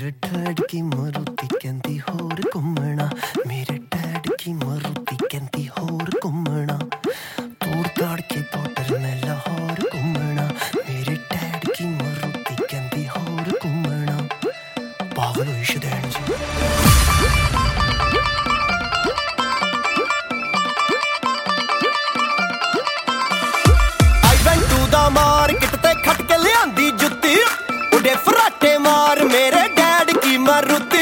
मेरे डैड की मारुति कहती होर घूमना, मेरे डैड की मारुति कहती होर घूमना, तोड़ ताड़ के बॉर्डर में लाहौर घूमना, मेरे डैड की मारुति कहती होर घूमना। पागल हुई शदैन जी। मार्केट ते खट के लियांदी जुत्ती, उड़े फराटे मार मेरे डैड की मारुति,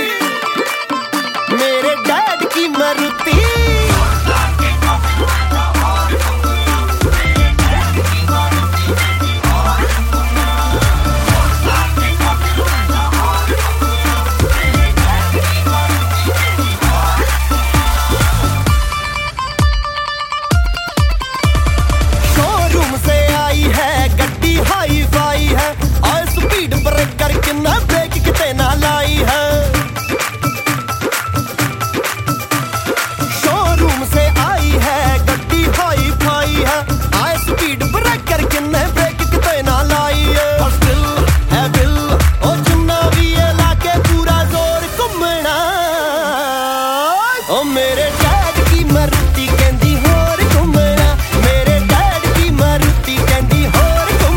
मेरे डैड की मारुति। हाई फाई है और स्पीड ब्रेकर कितना ब्रेक किते ना लाई है, शोरूम से आई है गड्डी हाई फाई है और स्पीड ब्रेकर कितने ब्रेक किते ना लाई है। और स्टिल है बिल ओ जिन्ना भी ये लाके पूरा जोर घूमना, ओ मेरे डैड की मारुति कहती होर घूमना, मेरे डैड की मारुति कहती होर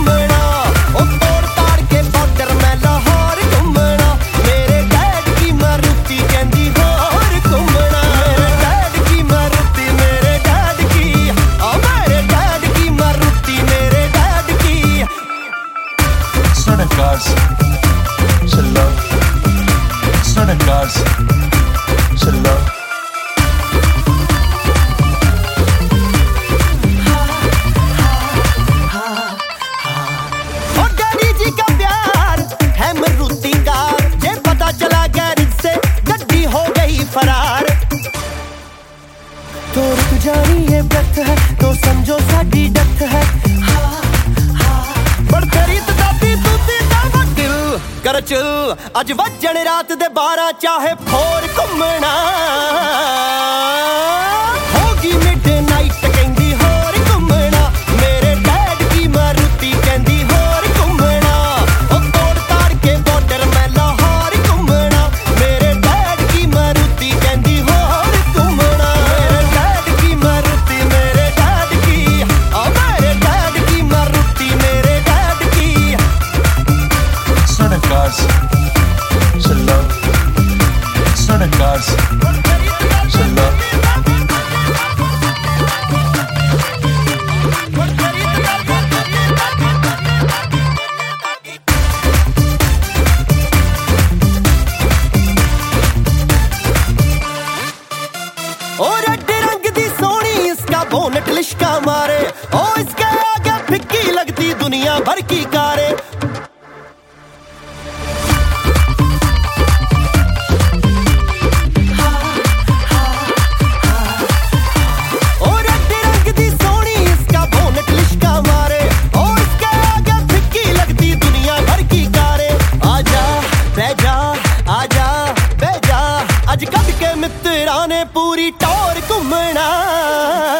तो रुक जानी ये ब्रेथ है तो समझो साडी डेथ है। बड़ तेरी दादी दूती दा दिल कर चिल, अज वजन रात दे 12 चाहे फोर घूमना, होगी मिडनाइट कहंदी होर घूमना, मेरे डैड की मारुति कहंदी होर घूमना, ओ तोड़ ताड़ के बॉर्डर में लाहौर घूमना, मेरे डैड की मारुति कहंदी होर घूमना, मेरे डैड की मारुति मेरे डैड की, ओ मेरे डैड की मारुति मेरे डैड की। Certain cars should love, certain cars should love. और रेड रंग दी सोनी इसका बोनट लिशका मारे, ओ इसके आगे फिक्की लगती दुनिया भर की कारे। और रेड रंग दी सोनी इसका बोनट लिशका मारे, ओ इसके आगे फिक्की लगती दुनिया भर की कारे। आजा बह जा आजा बह जा, अज कद के मित्रा ने पूरी टोर घूमना।